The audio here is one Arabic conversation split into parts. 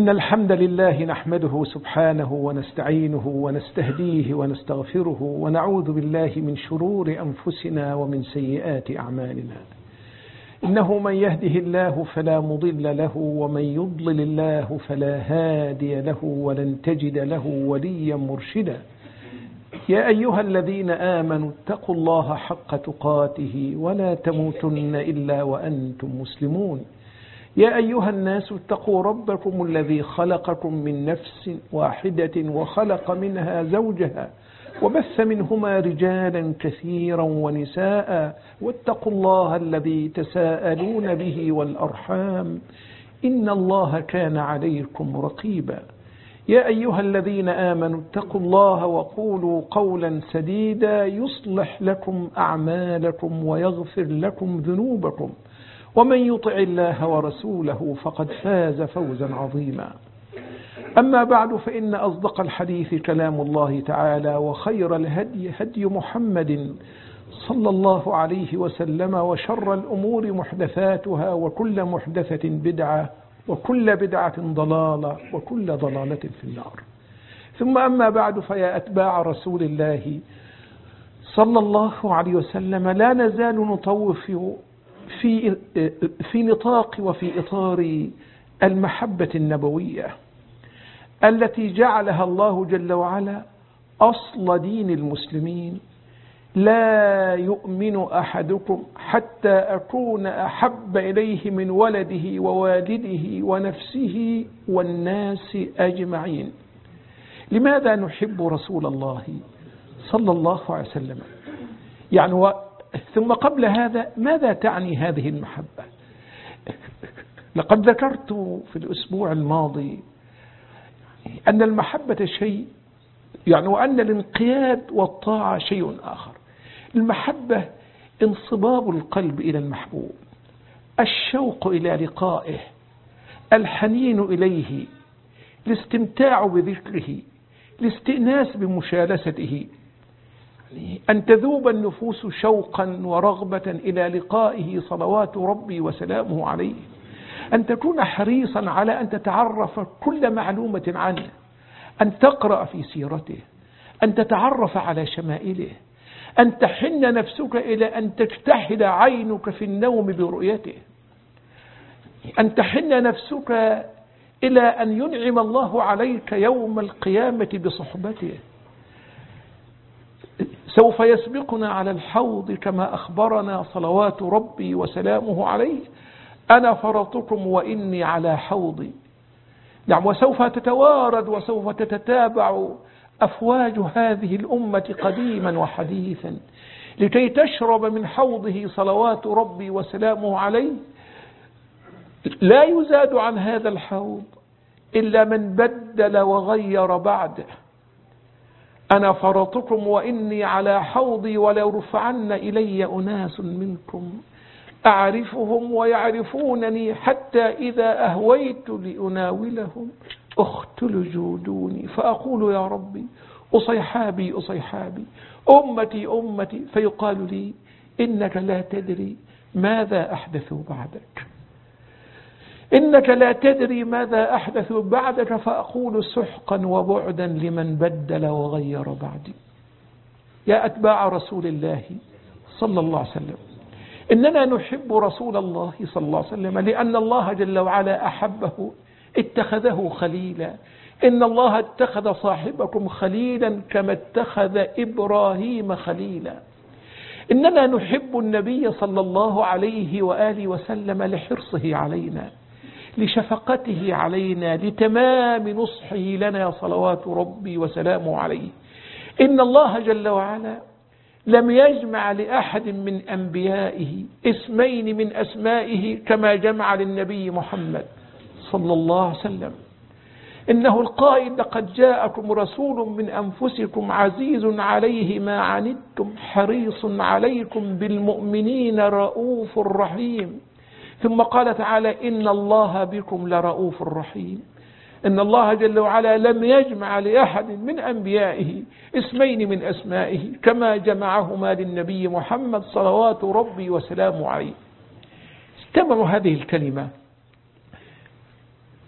الحمد لله نحمده سبحانه ونستعينه ونستهديه ونستغفره ونعوذ بالله من شرور أنفسنا ومن سيئات أعمالنا. إنه من يهده الله فلا مضل له ومن يضلل الله فلا هادي له ولن تجد له وليا مرشدا. يا أيها الذين آمنوا اتقوا الله حق تقاته ولا تموتن إلا وأنتم مسلمون. يا أيها الناس اتقوا ربكم الذي خلقكم من نفس واحدة وخلق منها زوجها وبث منهما رجالا كثيرا ونساء واتقوا الله الذي تساءلون به والأرحام إن الله كان عليكم رقيبا. يا أيها الذين آمنوا اتقوا الله وقولوا قولا سديدا يصلح لكم أعمالكم ويغفر لكم ذنوبكم ومن يطع الله ورسوله فقد فاز فوزا عظيما. أما بعد فإن أصدق الحديث كلام الله تعالى وخير الهدي هدي محمد صلى الله عليه وسلم وشر الأمور محدثاتها وكل محدثة بدعة وكل بدعة ضلالة وكل ضلالة في النار. ثم أما بعد فيا أتباع رسول الله صلى الله عليه وسلم لا نزال نطوف في نطاق وفي إطار المحبة النبوية التي جعلها الله جل وعلا أصل دين المسلمين. لا يؤمن أحدكم حتى أكون أحب إليه من ولده ووالده ونفسه والناس أجمعين. لماذا نحب رسول الله صلى الله عليه وسلم؟ ثم قبل هذا ماذا تعني هذه المحبة؟ لقد ذكرت في الأسبوع الماضي أن المحبة شيء وأن الانقياد والطاعة شيء آخر. المحبة انصباب القلب إلى المحبوب، الشوق إلى لقائه، الحنين إليه، الاستمتاع بذكره، الاستئناس بمشالسته، أن تذوب النفوس شوقا ورغبة إلى لقائه صلوات ربي وسلامه عليه، أن تكون حريصا على أن تتعرف كل معلومة عنه، أن تقرأ في سيرته، أن تتعرف على شمائله، أن تحن نفسك إلى أن تجتهد عينك في النوم برؤيته، أن تحن نفسك إلى أن ينعم الله عليك يوم القيامة بصحبته. سوف يسبقنا على الحوض كما أخبرنا صلوات ربي وسلامه عليه: أنا فرطكم وإني على حوضي. وسوف تتوارد وسوف تتتابع أفواج هذه الأمة قديما وحديثا لكي تشرب من حوضه صلوات ربي وسلامه عليه. لا يزاد عن هذا الحوض إلا من بدل وغير بعده. أنا فرطكم وإني على حوضي ولو رفعن إلي أناس منكم أعرفهم ويعرفونني حتى إذا أهويت لأناولهم اختلجوا دوني فأقول يا ربي أصيحابي أصيحابي أمتي أمتي، فيقال لي إنك لا تدري ماذا أحدثوا بعدك، إنك لا تدري ماذا أحدثوا بعدك، فأقول سحقا وبعدا لمن بدل وغير بعدي. يا أتباع رسول الله صلى الله عليه وسلم، إننا نحب رسول الله صلى الله عليه وسلم لأن الله جل وعلا أحبه، اتخذه خليلا. إن الله اتخذ صاحبكم خليلا كما اتخذ إبراهيم خليلا. إننا نحب النبي صلى الله عليه وآله وسلم لحرصه علينا، لشفقته علينا، لتمام نصحه لنا صلوات ربي وسلامه عليه. إن الله جل وعلا لم يجمع لأحد من أنبيائه اسمين من أسمائه كما جمع للنبي محمد صلى الله عليه وسلم. إنه القائل: لقد جاءكم رسول من أنفسكم عزيز عليه ما عنتم حريص عليكم بالمؤمنين رؤوف رحيم. ثم قال تعالى: إن الله بكم لرؤوف رحيم. إن الله جل وعلا لم يجمع لأحد من أنبيائه اسمين من أسمائه كما جمعهما للنبي محمد صلوات ربي وسلامه عليه. استمعوا هذه الكلمة: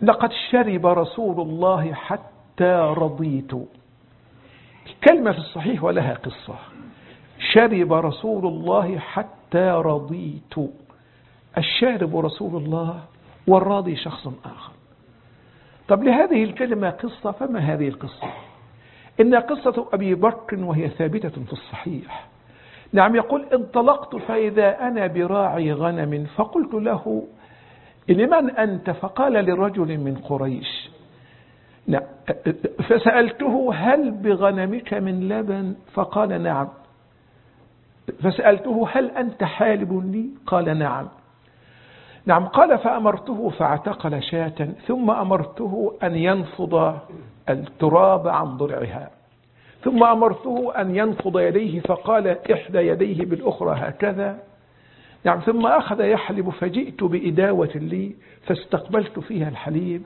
لقد شرب رسول الله حتى رضيت. الكلمة في الصحيح ولها قصة. شرب رسول الله حتى رضيت. الشارب رسول الله والراضي شخص آخر. طب لهذه الكلمة قصة، فما هذه القصة؟ إن قصة أبي بكر وهي ثابتة في الصحيح. نعم، يقول انطلقت فإذا أنا براعي غنم فقلت له لمن أنت؟ فقال لرجل من قريش. نعم، فسألته هل بغنمك من لبن؟ فقال نعم. فسألته هل أنت حالب لي؟ قال نعم. نعم، قال فأمرته فاعتقل شاة، ثم أمرته أن ينفض التراب عن ضلعها، ثم أمرته أن ينفض يديه فقال إحدى يديه بالأخرى هكذا. نعم، ثم أخذ يحلب فجئت بإداوة لي فاستقبلت فيها الحليب.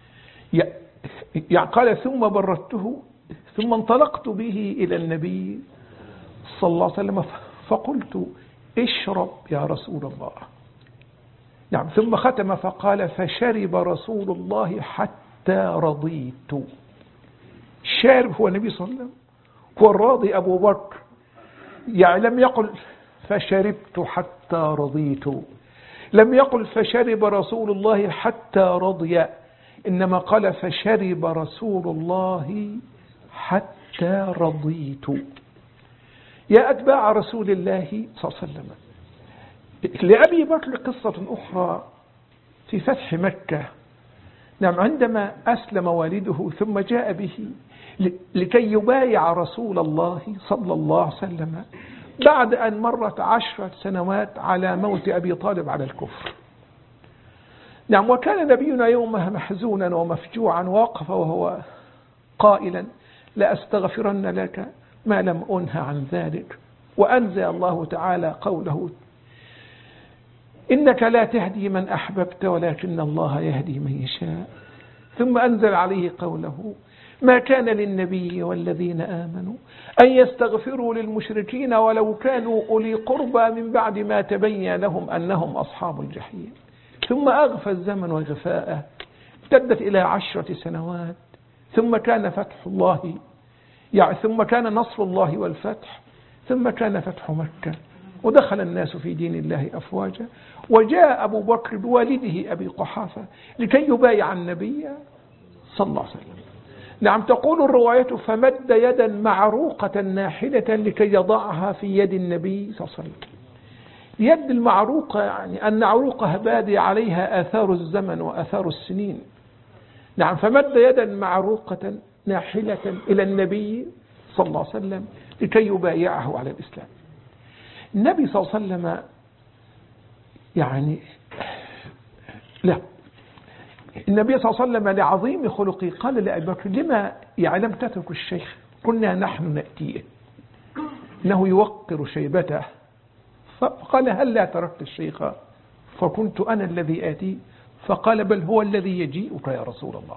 قال ثم بردته ثم انطلقت به إلى النبي صلى الله عليه وسلم فقلت اشرب يا رسول الله. نعم، ثم ختم فقال فشرب رسول الله حتى رضيت. الشارب هو النبي صلى الله عليه وسلم، هو الراضي أبو بكر. يعني لم يقل فشربت حتى رضيت، لم يقل فشرب رسول الله حتى رضي، إنما قال فشرب رسول الله حتى رضيت. يا أتباع رسول الله صلى الله عليه وسلم، لأبي بكر قصة أخرى في فتح مكة. نعم، عندما أسلم والده ثم جاء به لكي يبايع رسول الله صلى الله عليه وسلم بعد أن مرت 10 سنوات على موت أبي طالب على الكفر. نعم، وكان نبينا يومها محزونا ومفجوعا، ووقف وهو قائلا لأستغفرن لك ما لم أنه عن ذلك. وأنزل الله تعالى قوله إنك لا تهدي من أحببت ولكن الله يهدي من يشاء. ثم أنزل عليه قوله ما كان للنبي والذين آمنوا أن يستغفروا للمشركين ولو كانوا أولي قربى من بعد ما تبين لهم أنهم أصحاب الجحيم. ثم أغفى الزمن وغفاءه امتدت إلى 10 سنوات. ثم كان فتح الله، يعني ثم كان نصر الله والفتح، ثم كان فتح مكة ودخل الناس في دين الله أفواجا. وجاء أبو بكر بوالده أبي قحافة لكي يبايع النبي صلى الله عليه وسلم. نعم، تقول الرواية فمد يدا معروقة ناحلة لكي يضعها في يد النبي صلى الله عليه وسلم. يد المعروقة يعني أن عروقها بادي عليها آثار الزمن وآثار السنين. نعم، فمد يدا معروقة ناحلة إلى النبي صلى الله عليه وسلم لكي يبايعه على الإسلام. النبي صلى الله عليه وسلم يعني لا، النبي صلى الله عليه وسلم لعظيم خلقه قال لأبي بكر لما لم تترك الشيخ؟ كنا نحن نأتيه إنه يوقر شيبته. فقال هل لا تركت الشيخ فكنت أنا الذي آتي؟ فقال بل هو الذي يجيئك يا رسول الله.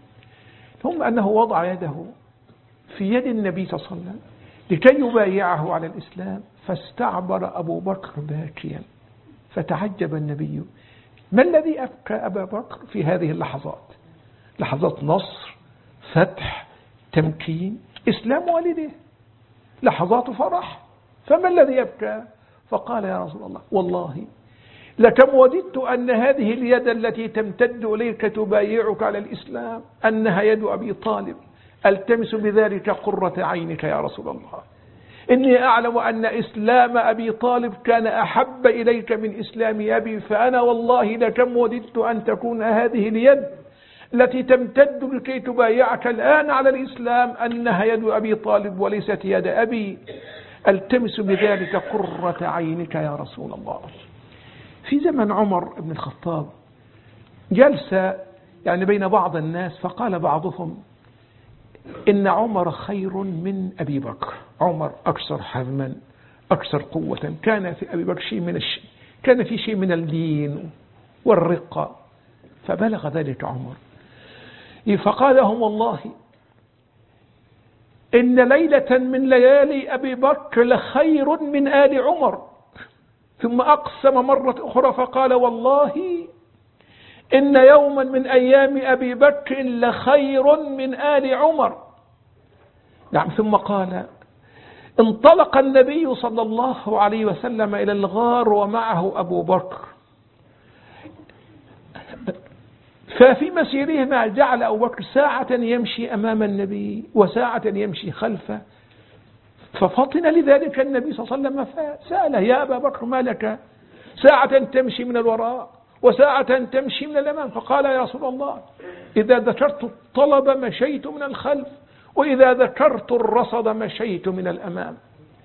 ثم أنه وضع يده في يد النبي صلى الله عليه وسلم لكي يبايعه على الإسلام، فاستعبر أبو بكر باكيا. فتعجب النبي ما الذي أبكى أبا بكر في هذه اللحظات؟ لحظات نصر، فتح، تمكين، إسلام والده، لحظات فرح، فما الذي يبكى؟ فقال يا رسول الله والله لكم وددت أن هذه اليد التي تمتد إليك تبايعك على الإسلام أنها يد أبي طالب، ألتمس بذلك قرة عينك يا رسول الله. إني أعلم أن إسلام أبي طالب كان أحب إليك من إسلام أبي، فأنا والله لكم وددت أن تكون هذه اليد التي تمتد لكي تبايعك الآن على الإسلام أنها يد أبي طالب وليست يد أبي، ألتمس بذلك قرة عينك يا رسول الله. في زمن عمر بن الخطاب جلسة يعني بين بعض الناس، فقال بعضهم إن عمر خير من أبي بكر، عمر أكثر حزما أكثر قوة، كان في أبي بكر كان في شيء من اللين والرقة. فبلغ ذلك عمر فقال لهم والله إن ليلة من ليالي أبي بكر لخير من آل عمر. ثم أقسم مرة أخرى فقال والله إن يوما من أيام أبي بكر لخير من آل عمر. نعم. ثم قال: انطلق النبي صلى الله عليه وسلم إلى الغار ومعه أبو بكر، ففي مسيرهما جعل أبو بكر ساعة يمشي أمام النبي وساعة يمشي خلفه، ففطن لذلك النبي صلى الله عليه وسلم فسأله: يا أبا بكر ما لك؟ ساعة تمشي من الوراء وساعة تمشي من الأمام. فقال: يا رسول الله، إذا ذكرت الطلب مشيت من الخلف، وإذا ذكرت الرصد مشيت من الأمام.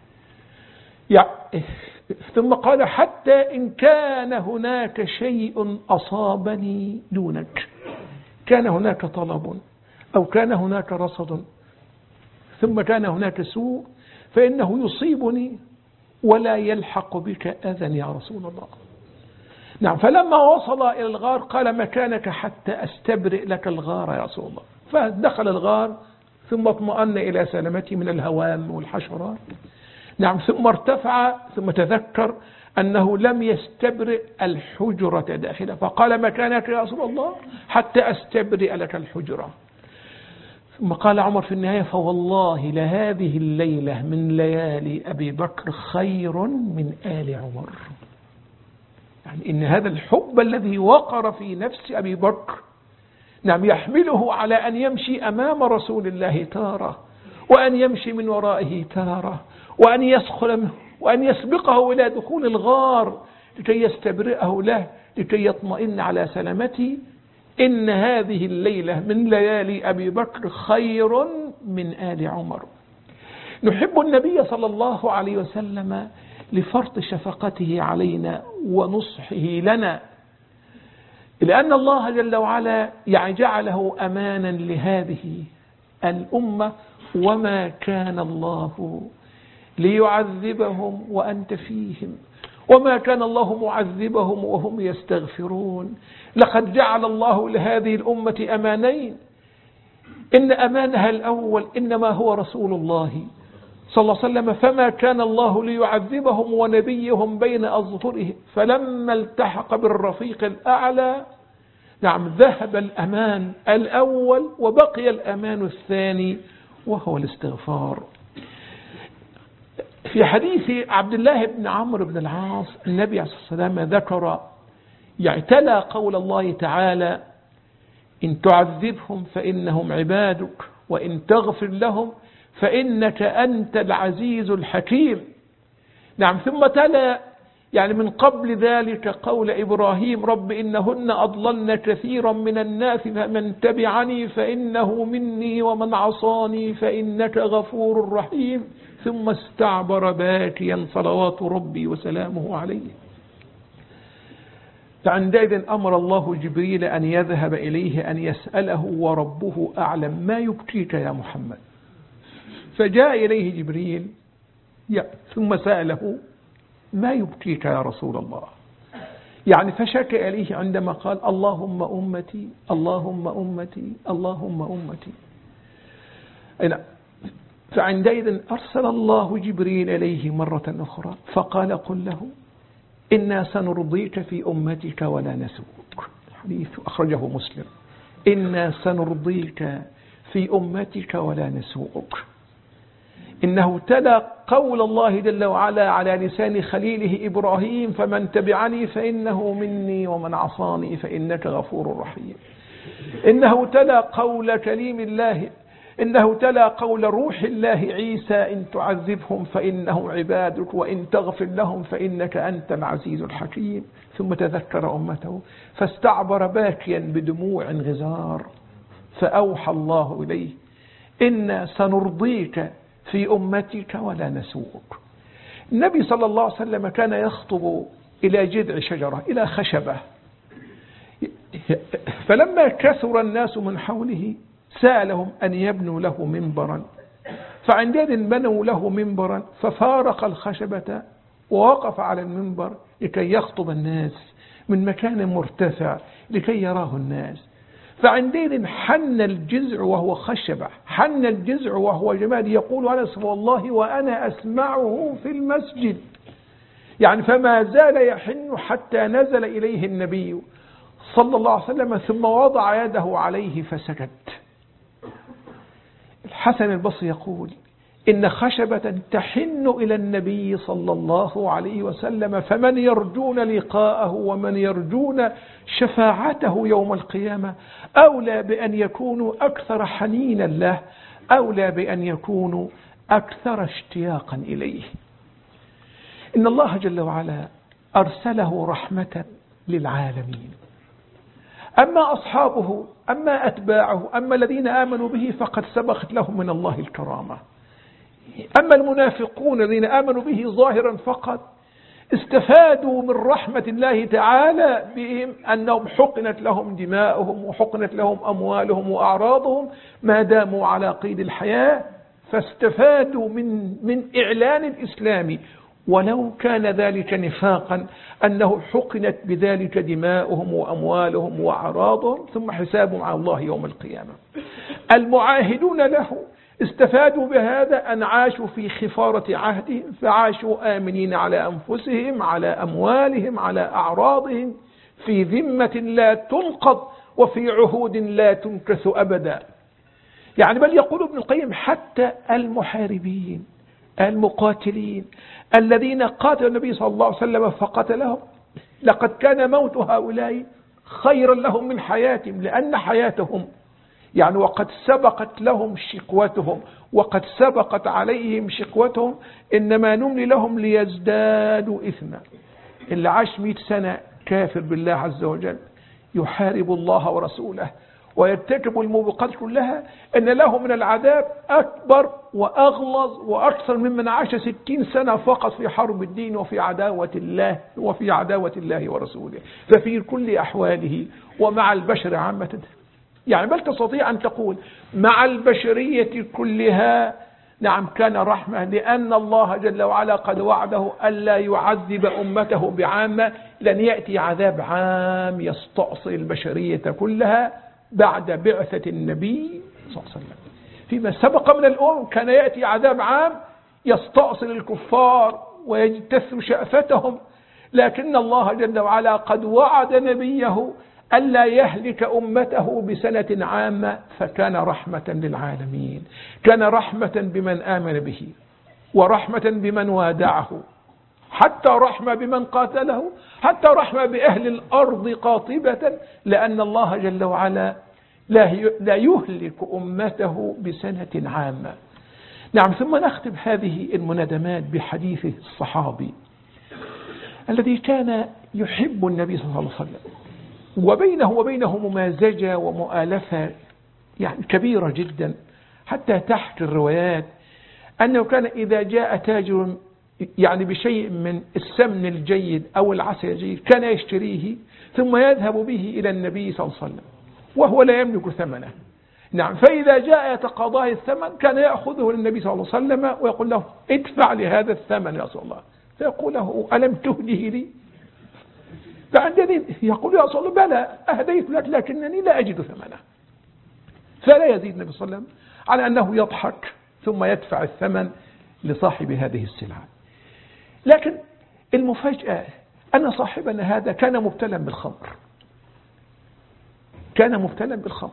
ثم قال: حتى إن كان هناك شيء أصابني دونك، كان هناك طلب أو كان هناك رصد ثم كان هناك سوء، فإنه يصيبني ولا يلحق بك أذى يا رسول الله. نعم. فلما وصل إلى الغار قال: مكانك حتى أستبرئ لك الغار يا رسول الله. فدخل الغار ثم اطمأن إلى سلامته من الهوام والحشرات. نعم. ثم ارتفع ثم تذكر أنه لم يستبرئ الحجرة داخله، فقال: مكانك يا رسول الله حتى أستبرئ لك الحجرة. ثم قال عمر في النهاية: فوالله لهذه الليلة من ليالي أبي بكر خير من آل عمر. يعني إن هذا الحب الذي وقر في نفس أبي بكر نعم يحمله على أن يمشي أمام رسول الله تارة، وأن يمشي من ورائه تارة، وأن يسخل منه، وأن يسبقه إلى دخول الغار لكي يستبرئه له، لكي يطمئن على سلامته. إن هذه الليلة من ليالي أبي بكر خير من آل عمر. نحب النبي صلى الله عليه وسلم لفرط شفقته علينا ونصحه لنا، لأن الله جل وعلا جعله أمانا لهذه الأمة: وما كان الله ليعذبهم وأنت فيهم وما كان الله معذبهم وهم يستغفرون. لقد جعل الله لهذه الأمة أمانين، إن أمانها الأول إنما هو رسول الله صلى الله عليه وسلم، فما كان الله ليعذبهم ونبيهم بين أظهرهم، فلما التحق بالرفيق الأعلى نعم ذهب الأمان الأول وبقي الأمان الثاني وهو الاستغفار. في حديث عبد الله بن عمرو بن العاص النبي عليه الصلاة والسلام ذكر تلا قول الله تعالى: إن تعذبهم فإنهم عبادك وإن تغفر لهم فإنك أنت العزيز الحكيم. نعم. ثم تلا من قبل ذلك قول إبراهيم: رب إنهن أضللن كثيرا من الناس فمن تبعني فإنه مني ومن عصاني فإنك غفور رحيم. ثم استعبر باكيا صلوات ربي وسلامه عليه. فعندئذ أمر الله جبريل أن يذهب إليه أن يسأله وربه أعلم ما يبكيك يا محمد. فجاء إليه جبريل ثم سأله: ما يبكيك يا رسول الله؟ فشكى إليه عندما قال: اللهم أمتي اللهم أمتي اللهم أمتي. فعندئذ أرسل الله جبريل إليه مرة أخرى فقال: قل له إنا سنرضيك في أمتك ولا نسوءك. الحديث أخرجه مسلم. إنا سنرضيك في أمتك ولا نسوءك. إنه تلا قول الله جل وعلا على لسان خليله إبراهيم: فمن تبعني فإنه مني ومن عصاني فإنك غفور رحيم. إنه تلا قول كليم الله، إنه تلا قول روح الله عيسى: إن تعذبهم فإنهم عبادك وإن تغفر لهم فإنك أنت العزيز الحكيم. ثم تذكر أمته فاستعبر باكيا بدموع غزار، فأوحى الله إليه: إنا سنرضيك في أمتك ولا نسوءك. النبي صلى الله عليه وسلم كان يخطب إلى جذع شجرة، إلى خشبة، فلما كثر الناس من حوله سألهم أن يبنوا له منبرا، فعندئذ بنوا له منبرا، ففارق الخشبة ووقف على المنبر لكي يخطب الناس من مكان مرتفع لكي يراه الناس. فعندئذ حن الجذع وهو خشبة، حن الجذع وهو جماد، يقول أنس: والله وأنا أسمعه في المسجد. فما زال يحن حتى نزل إليه النبي صلى الله عليه وسلم ثم وضع يده عليه فسجد. الحسن البصري يقول إن خشبة تحن إلى النبي صلى الله عليه وسلم، فمن يرجون لقاءه ومن يرجون شفاعته يوم القيامة أولى بأن يكونوا أكثر حنينا له، أولى بأن يكونوا أكثر اشتياقا إليه. إن الله جل وعلا أرسله رحمة للعالمين. أما أصحابه، أما أتباعه، أما الذين آمنوا به فقد سبقت لهم من الله الكرامة. أما المنافقون الذين آمنوا به ظاهرا فقط استفادوا من رحمة الله تعالى بهم أنهم حقنت لهم دماؤهم وحقنت لهم أموالهم وأعراضهم ما داموا على قيد الحياة، فاستفادوا من إعلان الإسلام ولو كان ذلك نفاقا أنه حقنت بذلك دماؤهم وأموالهم وأعراضهم، ثم حسابهم على الله يوم القيامة. المعاهدون له استفادوا بهذا أن عاشوا في خفارة عهدهم، فعاشوا آمنين على أنفسهم، على أموالهم، على أعراضهم، في ذمة لا تنقض وفي عهود لا تنكث أبدا. يعني بل يقول ابن القيم حتى المحاربين المقاتلين الذين قاتلوا النبي صلى الله عليه وسلم فقتلهم لقد كان موت هؤلاء خيرا لهم من حياتهم، لأن حياتهم يعني وقد سبقت لهم شقوتهم وقد سبقت عليهم شقوتهم، إنما نملي لهم ليزدادوا إثما. اللي عاش 100 سنة كافر بالله عز وجل يحارب الله ورسوله ويرتكب الموبقات كلها، إن له من العذاب أكبر وأغلظ وأكثر ممن عاش 60 سنة فقط في حرب الدين وفي عداوة الله ورسوله. ففي كل أحواله ومع البشر عامة، يعني بل تستطيع أن تقول مع البشرية كلها نعم كان رحمة، لأن الله جل وعلا قد وعده ألا يعذب أمته بعامة، لن يأتي عذاب عام يستأصل البشرية كلها بعد بعثة النبي صلى الله عليه وسلم. فيما سبق من الأمم كان يأتي عذاب عام يستأصل الكفار ويجتث شأفتهم، لكن الله جل وعلا قد وعد نبيه ألا يهلك أمته بسنة عامة، فكان رحمة للعالمين، كان رحمة بمن آمن به ورحمة بمن وادعه، حتى رحمة بمن قاتله، حتى رحمة بأهل الأرض قاطبة، لأن الله جل وعلا لا يهلك أمته بسنة عامة. نعم. ثم نختم هذه المنادمات بحديث الصحابي الذي كان يحب النبي صلى الله عليه وسلم، وبينه وبينه ممازجة ومؤالفة يعني كبيرة جدا، حتى تحت الروايات أنه كان إذا جاء تاجر يعني بشيء من السمن الجيد أو العسل الجيد كان يشتريه ثم يذهب به إلى النبي صلى الله عليه وسلم وهو لا يملك ثمنه. نعم. فإذا جاء يتقاضاه الثمن كان يأخذه للنبي صلى الله عليه وسلم ويقول له ادفع لهذا الثمن يا رسول الله، فيقول له ألم تهديه لي؟ فعندني يقول يا رسول الله بلى أهديت لك لكنني لا أجد ثمنه. فلا يزيد النبي صلى الله عليه وسلم على أنه يضحك ثم يدفع الثمن لصاحب هذه السلعة. لكن المفاجأة أن صاحبنا هذا كان مبتلا بالخمر، كان مبتلا بالخمر،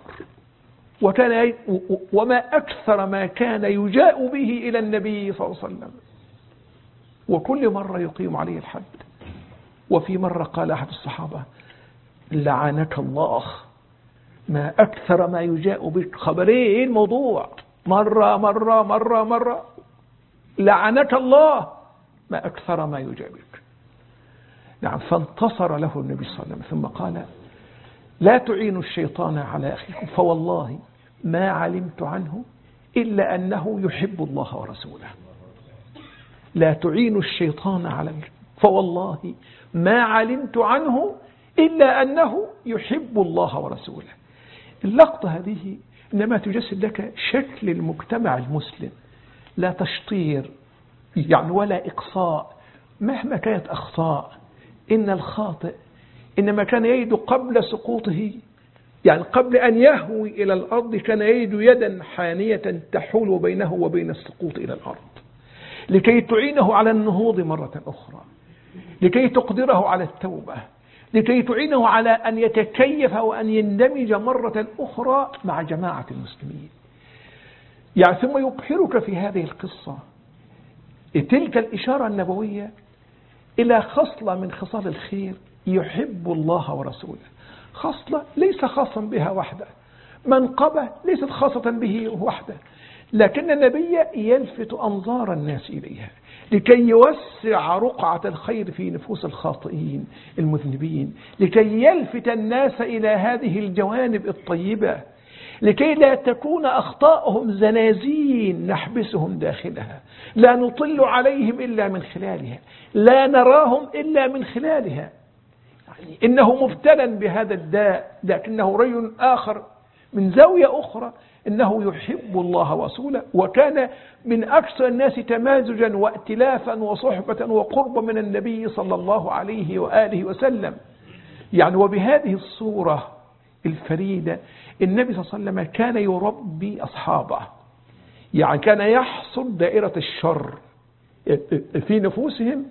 وما أكثر ما كان يجاء به إلى النبي صلى الله عليه وسلم، وكل مرة يقيم عليه الحد. وفي مرة قال أحد الصحابة لعنك الله، ما أكثر ما يجاء بك، خبريه الموضوع مرة مرة مرة مرة، لعنك الله ما أكثر ما يجاء بك. نعم. فانتصر له النبي صلى الله عليه وسلم ثم قال لا تعينوا الشيطان على أخيكم فوالله ما علمت عنه إلا أنه يحب الله ورسوله. لا تعينوا الشيطان على فوالله ما علمت عنه إلا أنه يحب الله ورسوله. اللقطة هذه إنما تجسد لك شكل المجتمع المسلم، لا تشطير يعني ولا إقصاء مهما كانت أخطاء. إن الخاطئ إنما كان يجد قبل سقوطه، يعني قبل أن يهوي إلى الأرض كان يجد يدا حانية تحول بينه وبين السقوط إلى الأرض لكي تعينه على النهوض مرة أخرى، لكي تقدره على التوبة، لكي تعينه على أن يتكيف وأن يندمج مرة أخرى مع جماعة المسلمين. يعني ثم يبحرك في هذه القصة تلك الإشارة النبوية إلى خصلة من خصال الخير يحب الله ورسوله، خصلة ليس خاصا بها وحده، منقبة ليست خاصة به وحده، لكن النبي يلفت أنظار الناس إليها لكي يوسع رقعة الخير في نفوس الخاطئين المذنبين، لكي يلفت الناس إلى هذه الجوانب الطيبة، لكي لا تكون أخطاءهم زنازين نحبسهم داخلها، لا نطل عليهم إلا من خلالها، لا نراهم إلا من خلالها. يعني إنه مبتلى بهذا الداء، لكنه رجل آخر من زاوية أخرى إنه يحب الله ورسوله، وكان من أكثر الناس تمازجا وائتلافا وصحبة وقرب من النبي صلى الله عليه وآله وسلم. يعني وبهذه الصورة الفريدة النبي صلى الله عليه وسلم كان يربي أصحابه، يعني كان يحصد دائرة الشر في نفوسهم،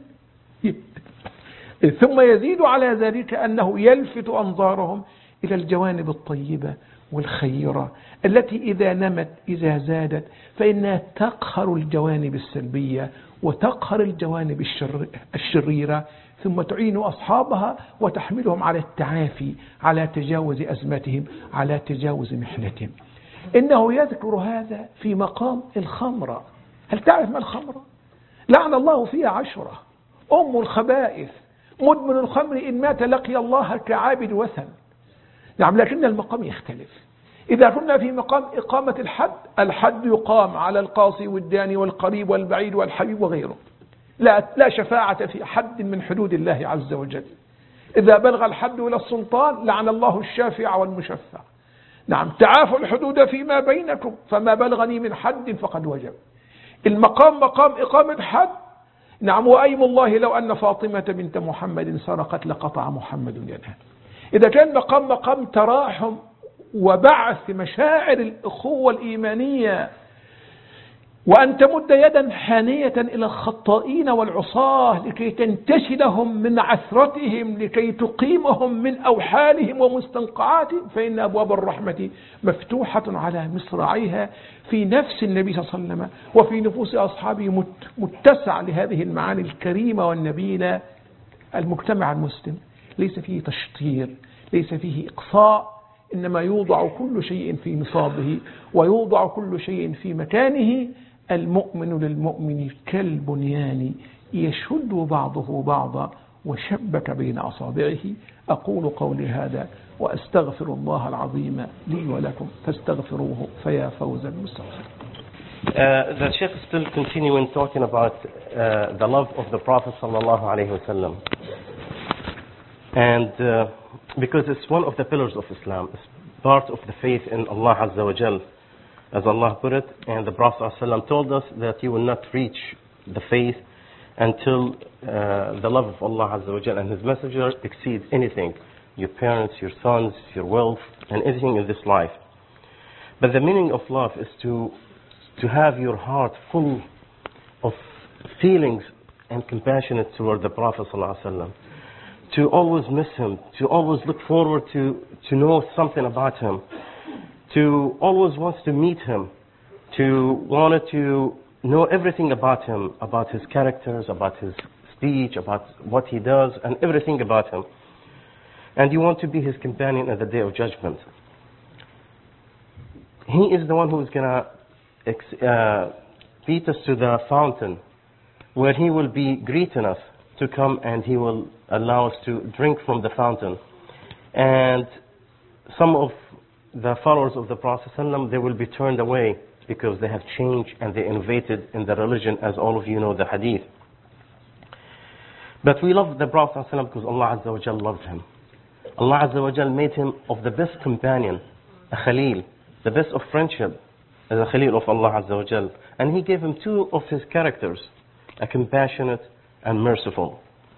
ثم يزيد على ذلك أنه يلفت أنظارهم إلى الجوانب الطيبة والخيرة التي إذا نمت إذا زادت فإنها تقهر الجوانب السلبية وتقهر الجوانب الشريرة، ثم تعين أصحابها وتحملهم على التعافي، على تجاوز أزمتهم، على تجاوز محنتهم. إنه يذكر هذا في مقام الخمرة. هل تعرف ما الخمرة؟ لعن الله فيها 10، أم الخبائث، مدمن الخمر إن مات لقي الله كعابد وثن. نعم، لكن المقام يختلف. إذا كنا في مقام إقامة الحد، الحد يقام على القاصي والداني والقريب والبعيد والحبيب وغيره، لا شفاعة في حد من حدود الله عز وجل. إذا بلغ الحد إلى السلطان لعن الله الشافع والمشفع. نعم، تعافوا الحدود فيما بينكم، فما بلغني من حد فقد وجب. المقام مقام إقامة حد. نعم، وأيم الله لو أن فاطمة بنت محمد سرقت لقطع محمد يدها. إذا كان مقام تراحم وبعث مشاعر الأخوة الإيمانية، وأن تمد يدا حانية إلى الخطائين والعصاة لكي تنتشلهم من عثرتهم، لكي تقيمهم من أوحالهم ومستنقعاتهم، فإن أبواب الرحمة مفتوحة على مصراعيها في نفس النبي صلى الله عليه وسلم وفي نفوس أصحابه، متسع لهذه المعاني الكريمة والنبيلة. المجتمع المسلم ليس فيه تشطير، ليس فيه إقصاء، إنما يوضع كل شيء في نصابه ويوضع كل شيء في مكانه. المؤمن للمؤمن كالبنيان يشد بعضه بعضا وشبك بين أصابعه. أقول قولي هذا وأستغفر الله العظيم لي ولكم فاستغفروه فيا فوز المستغفر. The Sheikh is still continuing talking about the love of the Prophet sallallahu alaihi wasallam, and because it's one of the pillars of Islam, it's part of the faith in Allah Azza wa Jal, as Allah put it, and the Prophet ﷺ told us that you will not reach the faith until the love of Allah Azza wa Jal and His Messenger exceeds anything, your parents, your sons, your wealth, and anything in this life. But the meaning of love is to have your heart full of feelings and compassionate toward the Prophet ﷺ, to always miss him, to always look forward to know something about him, to always want to meet him, to want to know everything about him, about his characters, about his speech, about what he does, and everything about him. And you want to be his companion at the Day of Judgment. He is the one who is going to lead us to the fountain, where he will be greeting us to come, and he will allow us to drink from the fountain. And some of the followers of the Prophet ﷺ, they will be turned away because they have changed and they innovated in the religion, as all of you know the hadith. But we love the Prophet ﷺ because Allah Azza wa Jal loved him. Allah Azza wa Jal made him of the best companion, a Khalil, the best of friendship, as a Khalil of Allah Azza wa Jal. And he gave him two of his characters, a compassionate and merciful.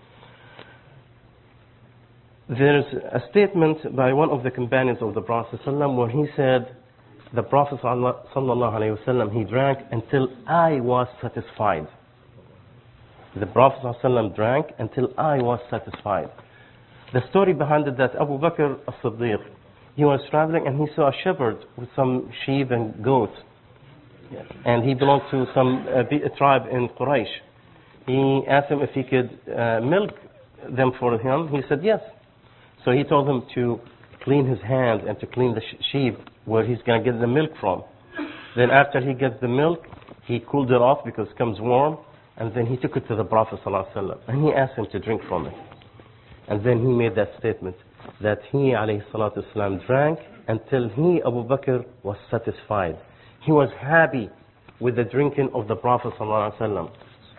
There's a statement by one of the companions of the Prophet ﷺ where he said, the Prophet ﷺ, he drank until I was satisfied. The Prophet ﷺ drank until I was satisfied. The story behind it that Abu Bakr as-Siddiq, he was traveling and he saw a shepherd with some sheep and goats. And he belonged to some a tribe in Quraysh. He asked him if he could milk them for him. He said yes. So he told him to clean his hands and to clean the sheep where he's going to get the milk from. Then after he gets the milk, he cooled it off because it comes warm. And then he took it to the Prophet ﷺ, and he asked him to drink from it. And then he made that statement that he ﷺ drank until he, Abu Bakr, was satisfied. He was happy with the drinking of the Prophet ﷺ.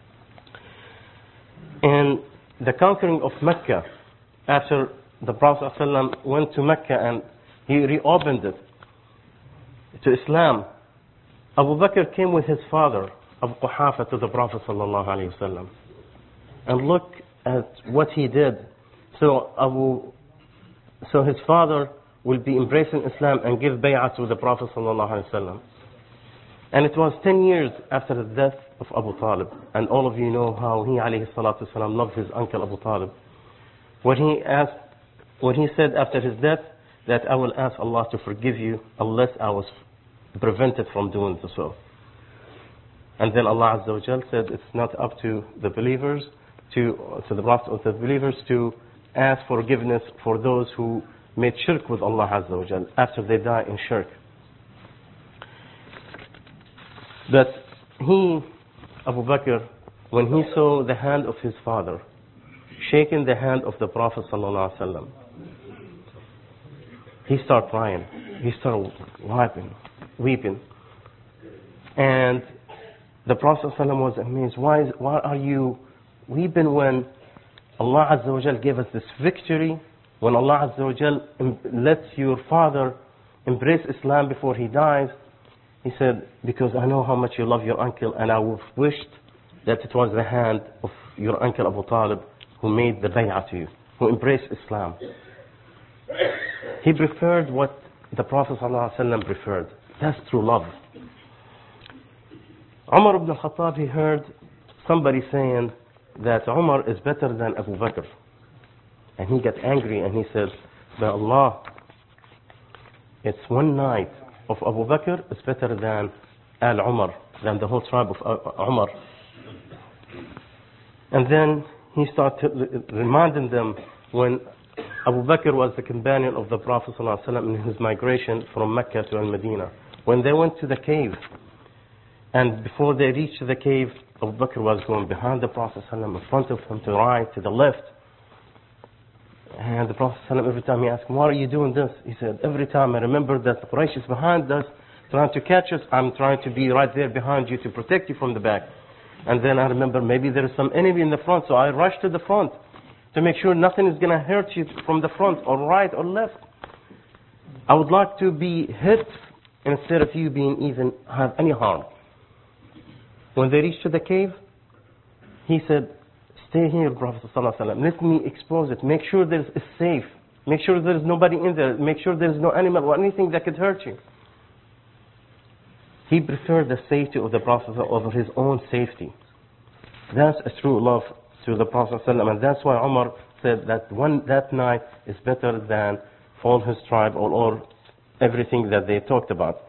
And the conquering of Mecca, after the Prophet ﷺ went to Mecca and he reopened it to Islam, Abu Bakr came with his father, Abu Quhafa, to the Prophet ﷺ. And look at what he did. So his father will be embracing Islam and give bay'ah to the Prophet ﷺ. And it was 10 years after the death of Abu Talib. And all of you know how he ﷺ loved his uncle Abu Talib. When he said after his death that I will ask Allah to forgive you unless I was prevented from doing so. And then Allah Azza wa Jal said it's not up to the believers, to the Prophet of the believers to ask forgiveness for those who made shirk with Allah Azza wa Jal after they die in shirk. But he, Abu Bakr, when he saw the hand of his father shaking the hand of the Prophet sallallahu alaihi wasallam, he started crying. He started weeping. And the Prophet sallallahu alaihi wasallam was amazed. Why are you weeping when Allah Azza wa Jal gave us this victory, when Allah Azza wa Jal lets your father embrace Islam before he dies? He said, because I know how much you love your uncle, and I would have wished that it was the hand of your uncle Abu Talib who made the bay'ah to you, who embraced Islam. He preferred what the Prophet ﷺ preferred. That's true love. Umar ibn al-Khattab, he heard somebody saying that Umar is better than Abu Bakr. And he got angry and he said, by Allah, it's one night of Abu Bakr is better than Al-Umar, than the whole tribe of Umar. And then he started reminding them when Abu Bakr was the companion of the Prophet ﷺ in his migration from Mecca to Al-Medina. When they went to the cave, and before they reached the cave, Abu Bakr was going behind the Prophet ﷺ, in front of him, to the right, to the left. And the Prophet ﷺ, every time he asked him, why are you doing this? He said, every time I remember that the Quraysh is behind us, trying to catch us, I'm trying to be right there behind you to protect you from the back. And then I remember maybe there is some enemy in the front, so I rush to the front to make sure nothing is going to hurt you from the front or right or left. I would like to be hit instead of you being even have any harm. When they reached to the cave, he said, stay here, Prophet ﷺ. Let me expose it. Make sure it's safe. Make sure there is nobody in there. Make sure there is no animal or anything that could hurt you. He preferred the safety of the Prophet over his own safety. That's a true love to the Prophet ﷺ. And that's why Umar said that that night is better than all his tribe or everything that they talked about.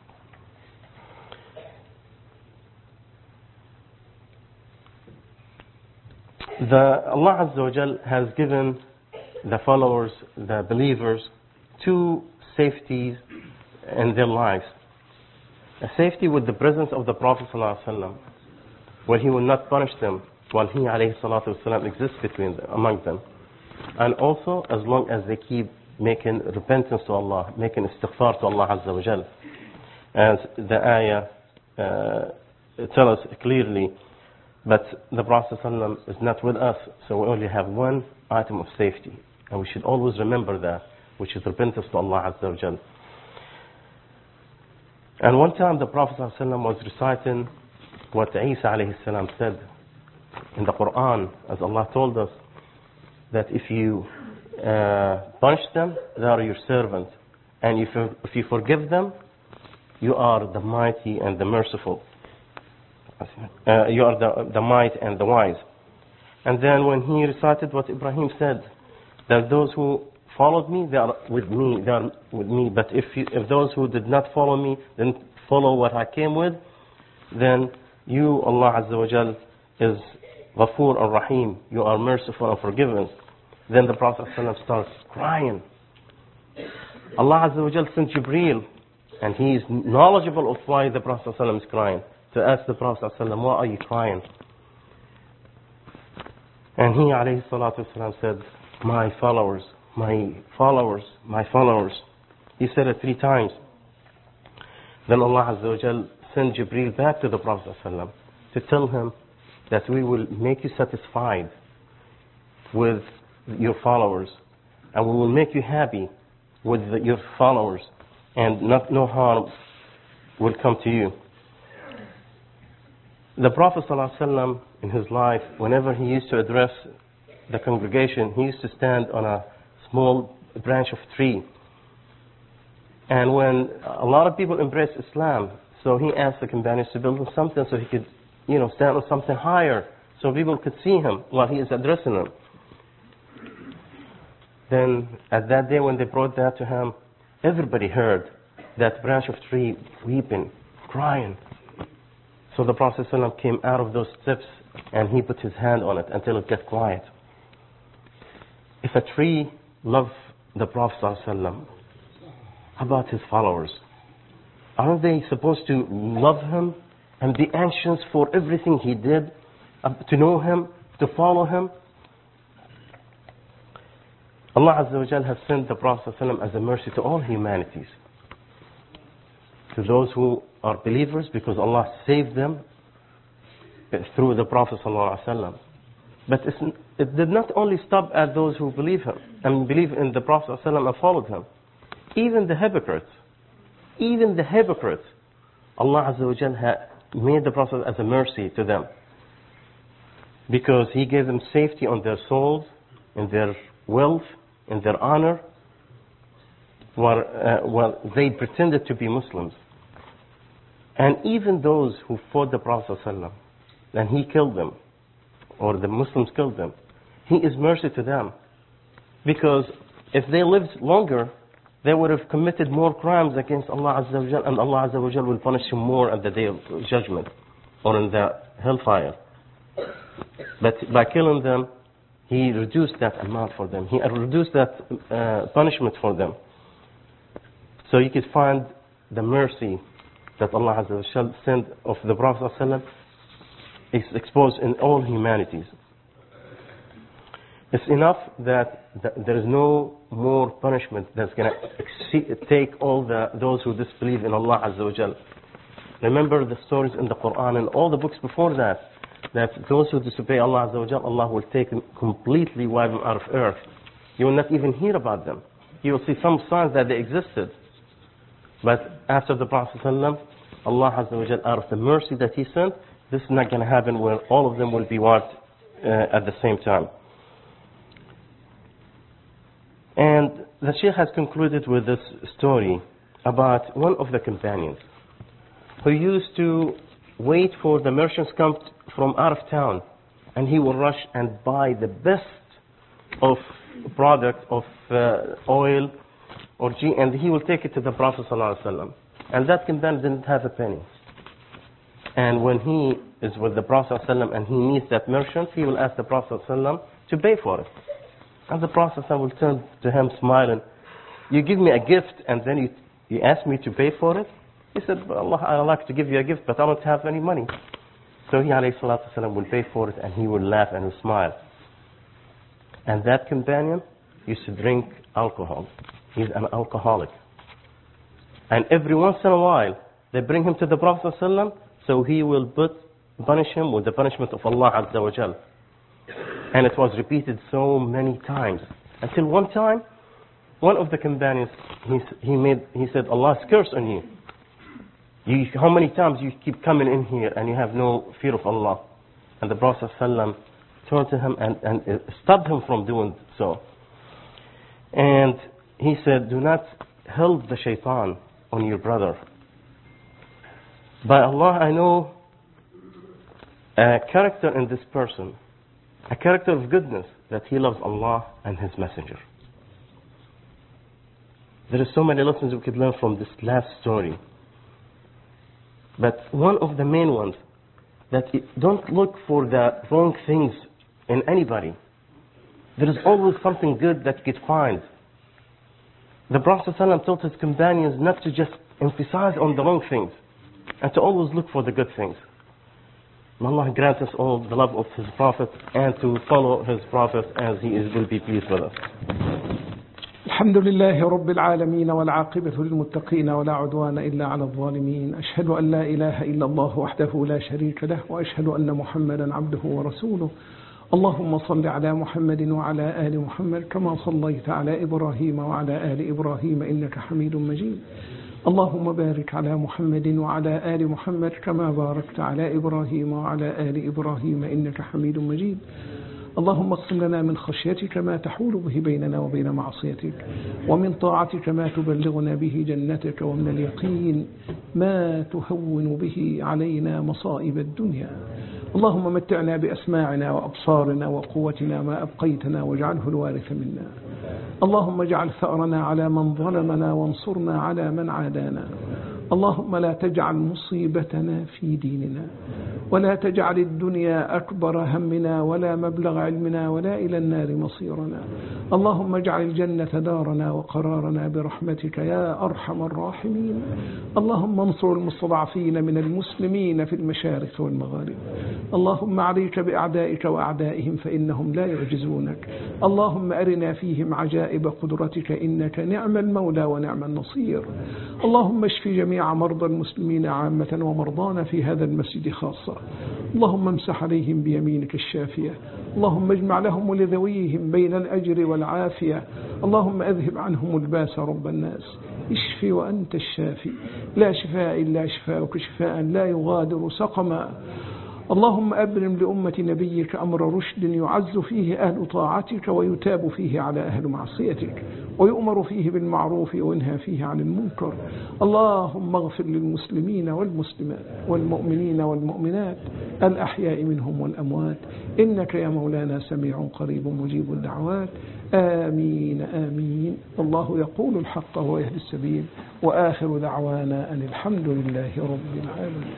Allah Azza wa Jal has given the followers, the believers, two safeties in their lives. A safety with the presence of the Prophet ﷺ, where he will not punish them while he ﷺ exists among them. And also as long as they keep making repentance to Allah, making istighfar to Allah Azza wa Jal. As the ayah tells us clearly, but the Prophet ﷺ is not with us, so we only have one item of safety. And we should always remember that, which is repentance to Allah Azza wa Jal. And one time the Prophet ﷺ was reciting what Isa alayhi salam said in the Quran, as Allah told us, that if you punish them, they are your servants. And if you forgive them, you are the mighty and the merciful. You are the might and the wise. And then when he recited what Ibrahim said, that those who followed me, they are with me, But if those who did not follow me, didn't follow what I came with, then you, Allah Azza wa Jal, is Ghafoor ar-Rahim. You are merciful and forgiving. Then the Prophet ﷺ starts crying. Allah Azza wa Jal sent Jibreel, and he is knowledgeable of why the Prophet ﷺ is crying, to ask the Prophet ﷺ, why are you crying? And he, alayhi salatu wasalam, said, my followers, my followers, my followers. He said it 3 times. Then Allah Azza wa Jal sent Jibreel back to the Prophet ﷺ to tell him that we will make you satisfied with your followers, and we will make you happy with your followers, and no harm will come to you. The Prophet ﷺ in his life, whenever he used to address the congregation, he used to stand on a small branch of tree. And when a lot of people embraced Islam, so he asked the companions to build him something so he could, stand on something higher, so people could see him while he is addressing them. Then at that day when they brought that to him, everybody heard that branch of tree weeping, crying. So the Prophet ﷺ came out of those steps and he put his hand on it until it got quiet. If a tree loved the Prophet ﷺ, how about his followers? Aren't they supposed to love him and be anxious for everything he did, to know him, to follow him? Allah Azza wa Jal has sent the Prophet ﷺ as a mercy to all humanities. To those who are believers, because Allah saved them through the Prophet ﷺ. But it did not only stop at those who believe him and believe in the Prophet ﷺ and followed him. Even the hypocrites, Allah Azza wa Jal made the Prophet as a mercy to them, because he gave them safety on their souls, in their wealth, in their honor, while they pretended to be Muslims. And even those who fought the Prophet ﷺ, and he killed them, or the Muslims killed them, he is mercy to them. Because if they lived longer, they would have committed more crimes against Allah Azza wa Jal, and Allah Azza wa Jal will punish them more at the day of judgment, or in the hellfire. But by killing them, he reduced that amount for them. He reduced that punishment for them. So you could find the mercy that Allah Azza wa Jal sent of the Prophet ﷺ is exposed in all humanities. It's enough that there is no more punishment that's going to take all those who disbelieve in Allah Azza wa Jal. Remember the stories in the Quran and all the books before that those who disobey Allah Azza wa Jal, Allah will take them completely, wipe them out of earth. You will not even hear about them. You will see some signs that they existed. But after the Prophet ﷺ, Allah Azza wa Jal, out of the mercy that he sent, this is not going to happen where all of them will be wiped at the same time. And the Shaykh has concluded with this story about one of the companions who used to wait for the merchants come from out of town, and he will rush and buy the best of product of oil or ghee, and he will take it to the Prophet ﷺ. And that companion didn't have a penny. And when he is with the Prophet ﷺ and he meets that merchant, he will ask the Prophet ﷺ to pay for it. And the Prophet ﷺ will turn to him smiling, you give me a gift and then you ask me to pay for it? He said, Allah, I'd like to give you a gift, but I don't have any money. So he ﷺ will pay for it, and he will laugh and will smile. And that companion used to drink alcohol. He's an alcoholic. And every once in a while, they bring him to the Prophet ﷺ, so he will punish him with the punishment of Allah Azza wa Jal. And it was repeated so many times. Until one time, one of the companions, he said, Allah's curse on you. How many times you keep coming in here and you have no fear of Allah? And the Prophet ﷺ turned to him and stopped him from doing so. And he said, do not help the shaitan on your brother. By Allah, I know a character in this person a character of goodness, that he loves Allah and His Messenger. There are so many lessons we could learn from this last story. But one of the main ones, that don't look for the wrong things in anybody. There is always something good that you could find. The Prophet ﷺ told his companions not to just emphasize on the wrong things, and to always look for the good things. May Allah grant us all the love of His Prophet and to follow His Prophet as He will be pleased with us. الحمد لله رب العالمين والعاقبة للمتقين ولا عدوان إلا على الظالمين أشهد أن لا إله إلا الله وحده لا شريك له وأشهد أن محمدا عبده ورسوله اللهم صل على محمد وعلى آل محمد كما صليت على إبراهيم وعلى آل إبراهيم إنك حميد مجيد اللهم بارك على محمد وعلى آل محمد كما باركت على إبراهيم وعلى آل إبراهيم إنك حميد مجيد اللهم اقسم لنا من خشيتك ما تحول به بيننا وبين معصيتك ومن طاعتك ما تبلغنا به جنتك ومن اليقين ما تهون به علينا مصائب الدنيا اللهم متعنا بأسماعنا وأبصارنا وقوتنا ما أبقيتنا واجعله الوارث منا اللهم اجعل ثأرنا على من ظلمنا وانصرنا على من عادانا اللهم لا تجعل مصيبتنا في ديننا ولا تجعل الدنيا أكبر همنا ولا مبلغ علمنا ولا إلى النار مصيرنا اللهم اجعل الجنة دارنا وقرارنا برحمتك يا أرحم الراحمين اللهم انصر المستضعفين من المسلمين في المشارق والمغارب اللهم عليك بأعدائك وأعدائهم فإنهم لا يعجزونك اللهم أرنا فيهم عجائب قدرتك إنك نعم المولى ونعم النصير اللهم اشف جميع مرضى المسلمين عامة ومرضانا في هذا المسجد خاصة اللهم امسح عليهم بيمينك الشافية اللهم اجمع لهم ولذويهم بين الأجر والعافية اللهم أذهب عنهم الباس رب الناس اشف وأنت الشافي لا شفاء إلا شفاءك شفاء لا يغادر سقما اللهم أبرم لأمة نبيك أمر رشد يعز فيه أهل طاعتك ويتاب فيه على أهل معصيتك ويؤمر فيه بالمعروف وينهى فيه عن المنكر اللهم اغفر للمسلمين والمسلمات والمؤمنين والمؤمنات الأحياء منهم والأموات إنك يا مولانا سميع قريب مجيب الدعوات آمين آمين الله يقول الحق ويهدي السبيل وآخر دعوانا أن الحمد لله رب العالمين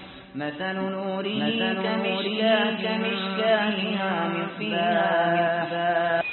مثل نوره كمشكاة فيها مصباح